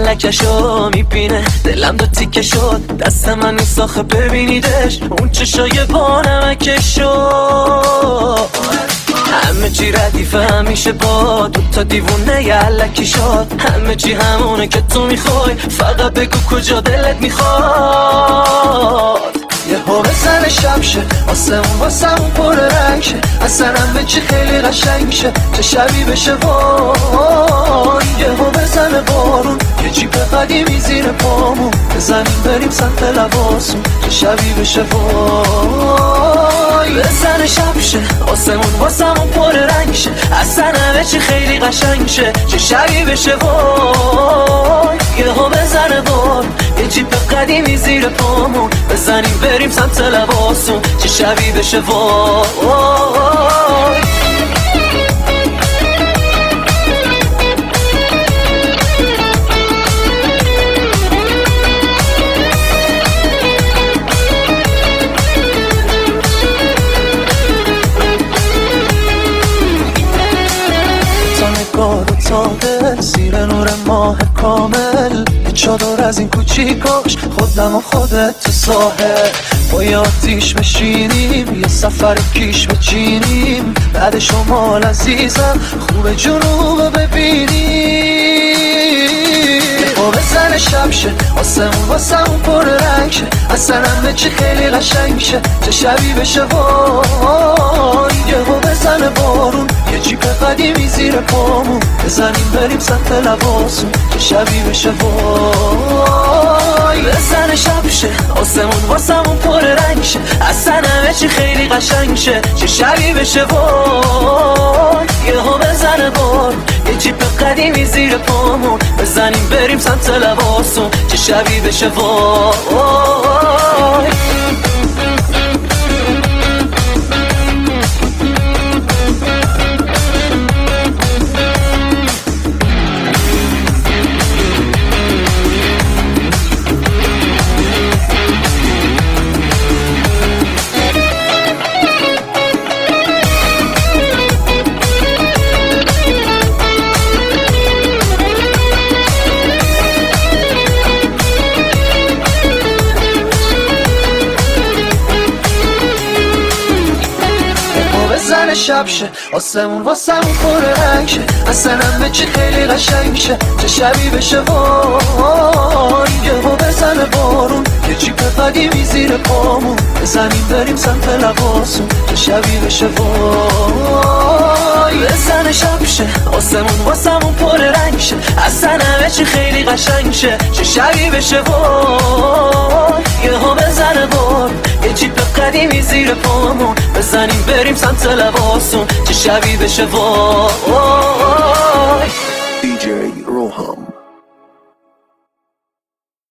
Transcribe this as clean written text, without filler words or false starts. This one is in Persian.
فلکشو میبینه دلم دو تیکه شد دست من نیست آخه ببینیدش اون چشای بانمکشو همه چی ردیفه همیشه با دوتا دیوونه یلکی شد همه چی همونه که تو میخوای فقط بگو کجا دلت میخواد یه ها بزن شب شه واسمون پر رنگ شه اصلا همه چی خیلی قشنگ شه چه شبی بشه وای یه ها بزن بارون یه جیب قدیمی زیر پامون بزنیم بریم سمت لباسون چه شبی بشه وای بزن شب شه واسمون پر رنگ شه اصلا همه چی خیلی قشنگ شه چه شبی بشه وای یه ها بزن بارون یه جیب قدیمی زیر پامون بزنیم بریم سمت لباسون چه شبی بشه وای ساده زیر نور ماه کامل یه چادر از این کوچیکاش خودم و خودت تو ساحل با یه آتیش بشینیم یه سفر کیش بچینیم بعد شمال عزیزم خوب جنوب ببینیم با بزن شب شه واسمون پر رنگ شه اصلا همه چی خیلی قشنگ شه چه شبی بشه وای یه بزن بارون یه جیب قدیمی زیر پامون بزنیم بریم سمت لباسون چه شبی بشه وای بزن شب شه واسمون پر رنگ شه اصلا همه چی خیلی قشنگ شه چه شبی بشه وای یه ها بزن بار یه جیب قدیمی زیر پامون بزنیم بریم سمت لباسون چه شبی بشه وای بزن شب شه واسمون پر رنگ شه اصلا همه چی خیلی قشنگ شه چه شبی بشه وای یه ها بزن بارون یه جیب قدیمی زیر پامون بزنیم بریم سمت لباسون چه شبی بشه وای بزن شب شه واسمون پر رنگ شه اصلا همه چی خیلی قشنگ شه چه شبی بشه وای یه ها بزن بارون یه جیب قدیمی زیر پامون بزنیم بریم سمت لباسون چه شبی بشه وای DJ Roham